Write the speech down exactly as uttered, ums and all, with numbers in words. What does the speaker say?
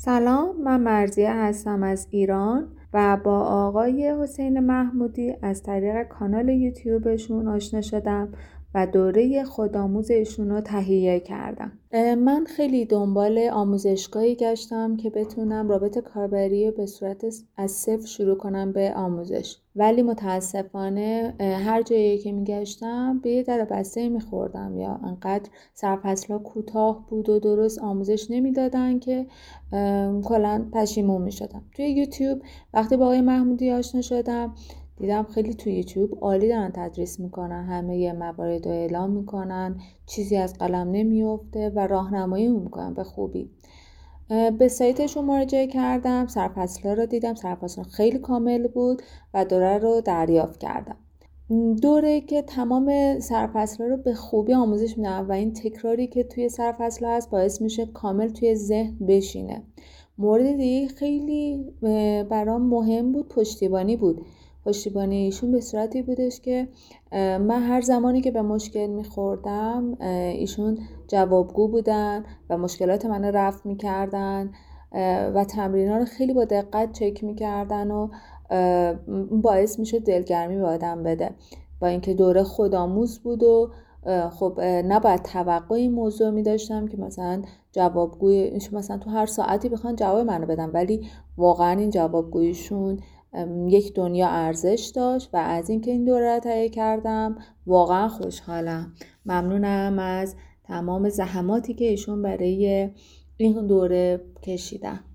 سلام، من مرضیه هستم از ایران و با آقای حسین محمودی از طریق کانال یوتیوبشون آشنا شدم و دوره خودآموز ایشون رو تهیه کردم. من خیلی دنبال آموزشگاهی گشتم که بتونم رابط کاربری رو به صورت از صفر شروع کنم به آموزش، ولی متاسفانه هر جایی که میگشتم به یه در بسته میخوردم یا انقدر سرفصل‌ها کوتاه بود و درست آموزش نمیدادن که کلا پشیمون میشدم. توی یوتیوب وقتی با آقای محمودی آشنا شدم دیدم خیلی توی یوتیوب عالی دارن تدریس میکنن، همه یه موارد رو اعلام میکنن، چیزی از قلم نمیفته و راهنمایی میکنن به خوبی. به سایتشون مراجعه کردم، سرفصل‌ها رو دیدم، سرفصل خیلی کامل بود و دوره رو دریافت کردم. دوره که تمام سرفصل‌ها رو به خوبی آموزش میدن و این تکراری که توی سرفصل هست باعث میشه کامل توی ذهن بشینه. مورد دیگه خیلی برام مهم بود پشتیبانی بود. پشتیبانی ایشون به صورتی بودش که من هر زمانی که به مشکل میخوردم ایشون جوابگو بودن و مشکلات من رو رفع میکردن و تمرین‌ها رو خیلی با دقت چک میکردن و باعث میشه دلگرمی به آدم بده. با اینکه دوره خودآموز بود و خب نباید توقع این موضوع می داشتم که مثلا جوابگوی مثلا تو هر ساعتی بخوان جواب منو بدن، ولی واقعا این جوابگویشون یک دنیا ارزش داشت و از اینکه این دوره رو تهیه کردم واقعا خوشحالم. ممنونم از تمام زحماتی که ایشون برای این دوره کشیدن.